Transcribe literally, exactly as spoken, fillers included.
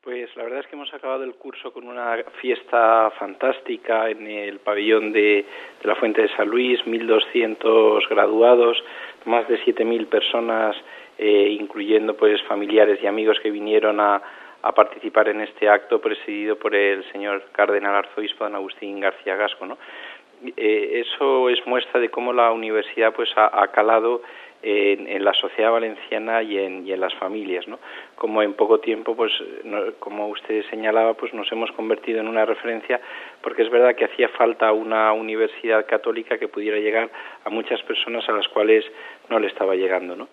Pues la verdad es que hemos acabado el curso con una fiesta fantástica en el pabellón de, de la Fuente de San Luis, mil doscientos graduados, más de siete mil personas, eh, incluyendo pues familiares y amigos que vinieron a, a participar en este acto presidido por el señor cardenal arzobispo don Agustín García Gasco, ¿no? Eh, eso es muestra de cómo la universidad pues ha, ha calado en, en la sociedad valenciana y en, y en las familias, ¿no? Como en poco tiempo, pues, no, como usted señalaba, pues nos hemos convertido en una referencia, porque es verdad que hacía falta una universidad católica que pudiera llegar a muchas personas a las cuales no le estaba llegando, ¿no?